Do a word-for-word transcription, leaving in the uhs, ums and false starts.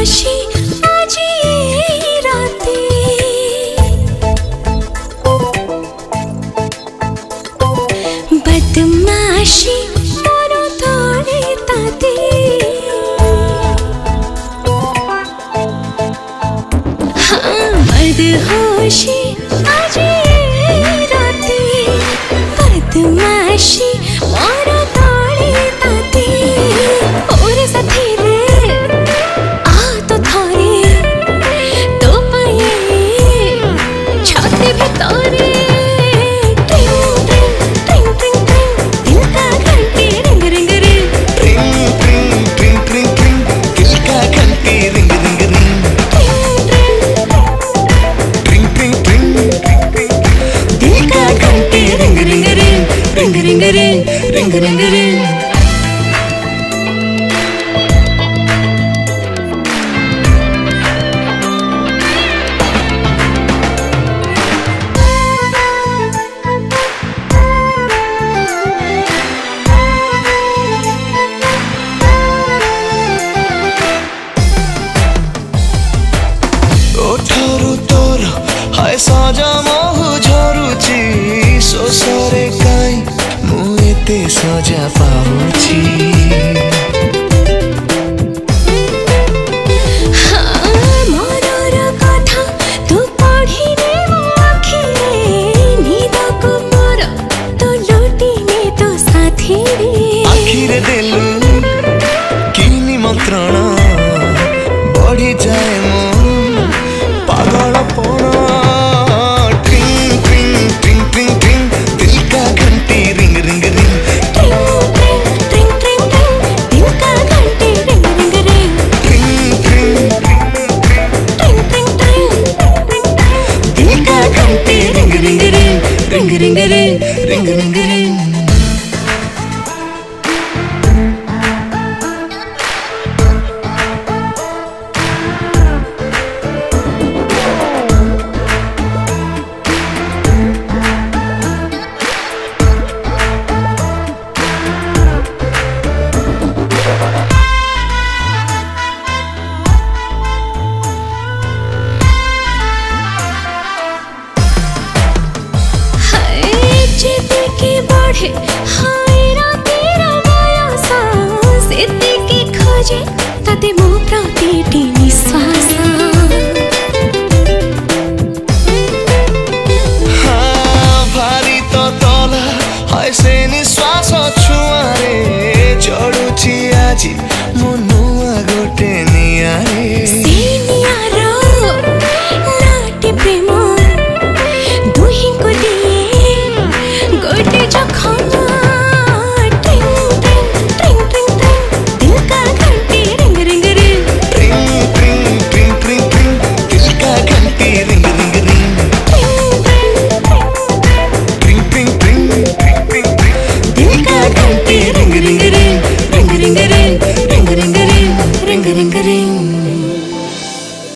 बदमाशी आज ये राती बदमाशी करो थोड़ी ताती हाँ बदहोशी आज ये राती बदमाशी करो थोड़ी ताती और साथी ring ring ring ring ring ring ओठरू तोर हाय साजा मोह झरुची सोसरे काई मुएते सजा पाउची हाँ मोरर कथा तू पढ़िने मो आखिरे निद को मोर तो लुटिने तो साथी रे आखिरे देलु कि निमंत्रण बढ़ी जाए मो पागल पन ring ring ring ring ring ring हाय रातेर बयस सेतिकी खोजे तते मो प्रतिटी निश्वास हाँ भारी तो तला हाय से निश्वास छुआरे चढ़ुची आजी